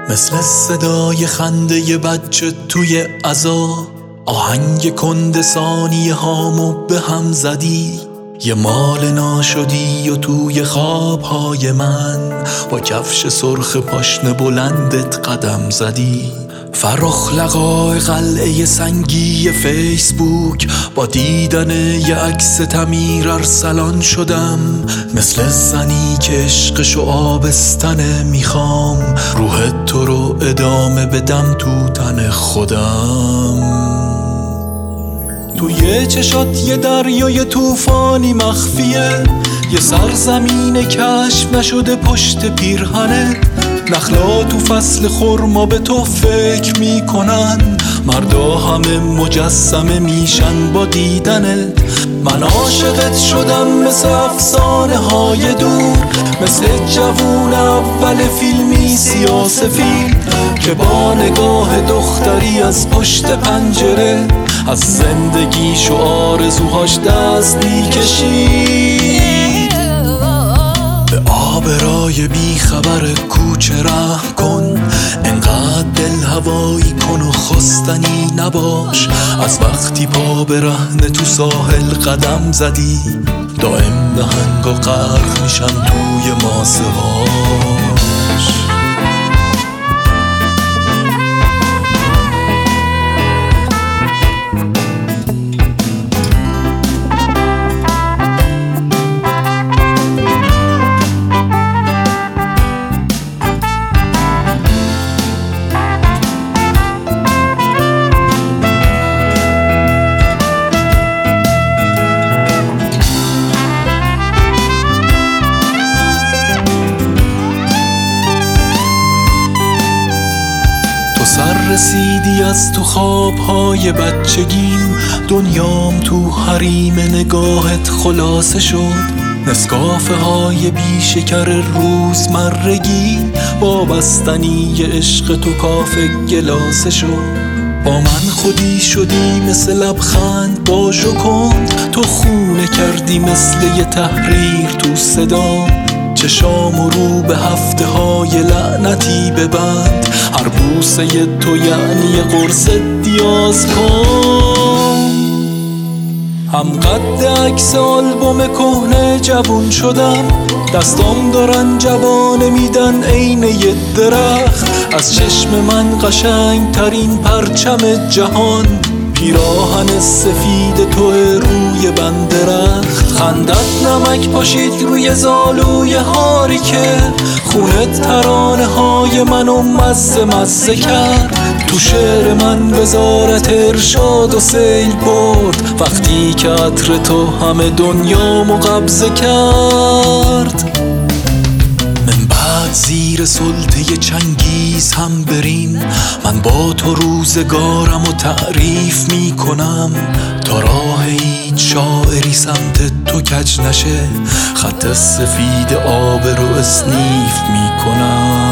مثل صدای خنده ی بچه توی عزا، آهنگ کند ثانیه هامو به هم زدی. یه مال ناشدی و توی خوابهای من با کفش سرخ پاشنه بلندت قدم زدی. فرخ لقای قلعه سنگی فیسبوک، با دیدن یه عکس تعمیر ارسلان شدم. مثل زنی که عشقشو آبستنه، میخوام روح تو رو ادامه بدم تو تن خودم. توی چشات یه دریای طوفانی مخفیه، یه سرزمین کشف نشده پشت پیرهنه. نخلا تو فصل خرما به تو فکر میکنن، مردا همه مجسمه میشن با دیدنت. من عاشقت شدم مثل افسانه های دور، مثل جوون اول فیلمی سیاه‌سفید که با نگاه دختری از پشت پنجره از زندگیش و آرزوهاش دست میکشید. به آبرای بی خبر کوچه رحم کن، انقدر دل هوایی کن و خستنی نباش. از وقتی پا برهنه تو ساحل قدم زدی، دائم نهنگا غرق میشن توی ماسه هاش. سر رسیدی از تو خوابهای بچگیم، دنیام تو حریم نگاهت خلاصه شد. نسکافه های بی شکر روزمرگی، وابستنی عشق تو کافه گلاسه شد. با من خودی شدی مثل لبخند با ژوکند، تو خونه کردی مثل یه تحریر تو صدا. چشام رو به هفته های لعنتی ببند، هر بوسه تو یعنی یه قرص دیاز کن. هم قد عکس آلبوم کهنه جوون شدم، دستام دارن جوانه میدن عین یه درخت. از چشم من قشنگ ترین پرچم جهان، پیراهن سفید تو روی بندرخت. خندت نمک پاشید روی زالوی هاری که خونت ترانه های منو مزه مزه کرد. تو شعر من وزارت ارشاد و سیل برد، وقتی که عطر تو همه دنیامو قبضه کرد. من بعد زیر سلطه چنگیز هم بریم، من با تو روزگارم و تعریف میکنم. تا راه هیچ شاعری سمت تو کج نشه، خط سفید آب رو اسنیف میکنم.